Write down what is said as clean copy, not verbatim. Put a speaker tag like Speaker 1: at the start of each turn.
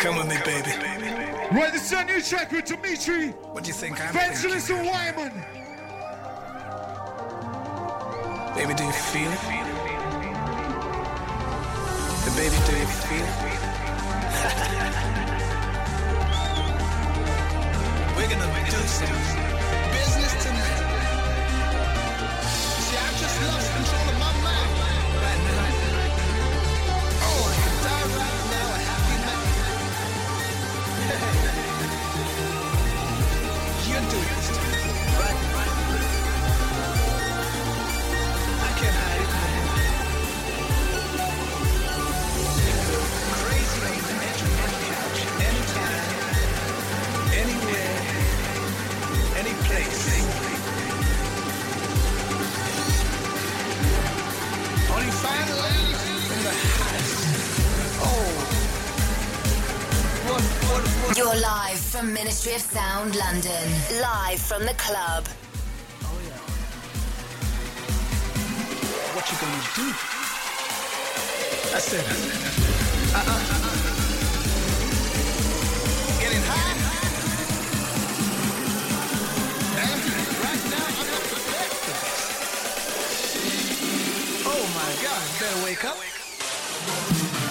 Speaker 1: Come with me, baby.
Speaker 2: Right, this is a new track with Dimitri.
Speaker 1: What do you think I'm
Speaker 2: Vangelis
Speaker 1: thinking?
Speaker 2: and Wyman.
Speaker 1: Baby, do you feel it? The baby, do you feel it? We're gonna do some business tonight. See, I just lost control of my mind right now. Oh, I can die right now, a happy man. You do this to me, right? I can't hide it, man. Crazy on the edge of my couch, anytime, anywhere, any place. Only fine ladies in the house. Oh, what?
Speaker 3: You're live from Ministry of Sound London. Live from the club.
Speaker 1: Oh yeah. What you gonna do? I said, getting high? And right now I'm not prepared for this. Oh my God, better wake up.